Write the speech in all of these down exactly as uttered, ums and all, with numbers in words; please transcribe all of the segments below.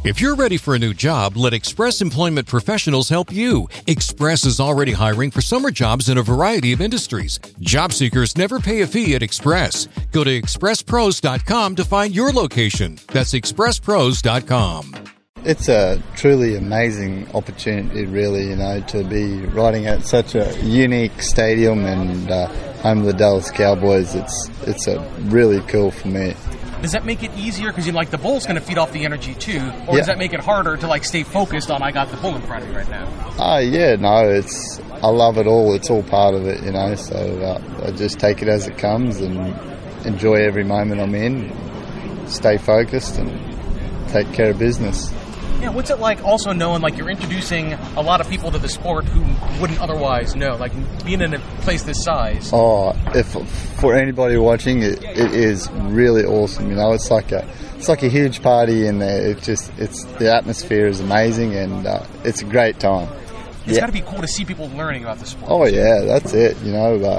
If you're ready for a new job, let Express Employment Professionals help you. Express is already hiring for summer jobs in a variety of industries. Job seekers never pay a fee at Express. Go to express pros dot com to find your location. That's express pros dot com. It's a truly amazing opportunity, really, you know, to be riding at such a unique stadium and uh, home of the Dallas Cowboys. It's it's a really cool for me. Does that make it easier? Because you know, like the bull's going to feed off the energy too, or yeah. does that make it harder to like stay focused on I got the bull in front of me right now? Oh, uh, yeah, no, it's I love it all. It's all part of it, you know. So uh, I just take it as it comes and enjoy every moment I'm in. Stay focused and take care of business. Yeah, what's it like also knowing like you're introducing a lot of people to the sport who wouldn't otherwise know, like being in a place this size? Oh, if for anybody watching, it, it is really awesome. You know, it's like a it's like a huge party in there. It just it's the atmosphere is amazing and uh, it's a great time. It's yeah. got to be cool to see people learning about the sport. Oh yeah, that's it. You know. Uh,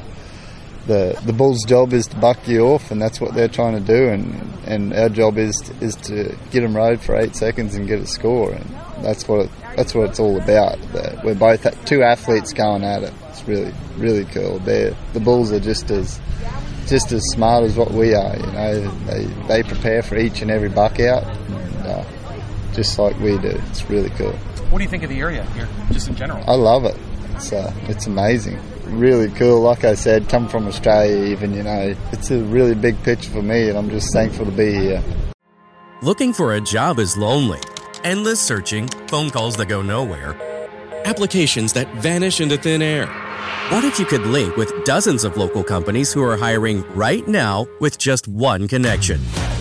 The the Bulls' job is to buck you off, and that's what they're trying to do. And, and our job is to, is to get them rode for eight seconds and get a score. And that's what it, that's what it's all about. We're both two athletes going at it. It's really really cool. They're, the Bulls are just as just as smart as what we are. You know, they they prepare for each and every buck out, and, uh, just like we do. It's really cool. What do you think of the area here, just in general? I love it. It's uh, it's amazing. Really cool. Like I said, come from Australia even, you know, it's a really big picture for me and I'm just thankful to be here. Looking for a job is lonely. Endless searching, phone calls that go nowhere, applications that vanish into thin air. What if you could link with dozens of local companies who are hiring right now with just one connection?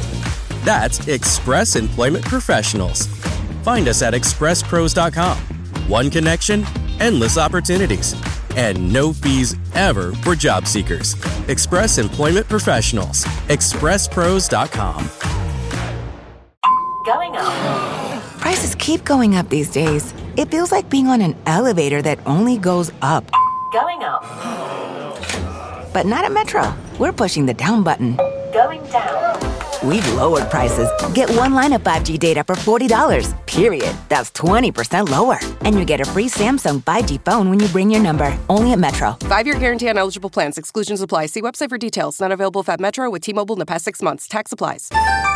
That's Express Employment Professionals. Find us at express pros dot com. One connection, endless opportunities. And no fees ever for job seekers. Express Employment Professionals. express pros dot com. Going up. Prices keep going up these days. It feels like being on an elevator that only goes up. Going up. But not at Metro. We're pushing the down button. Going down. We've lowered prices. Get one line of five G data for forty dollars, period. That's twenty percent lower. And you get a free Samsung five G phone when you bring your number. Only at Metro. Five-year guarantee on eligible plans. Exclusions apply. See website for details. Not available at Metro with T-Mobile in the past six months. Tax applies.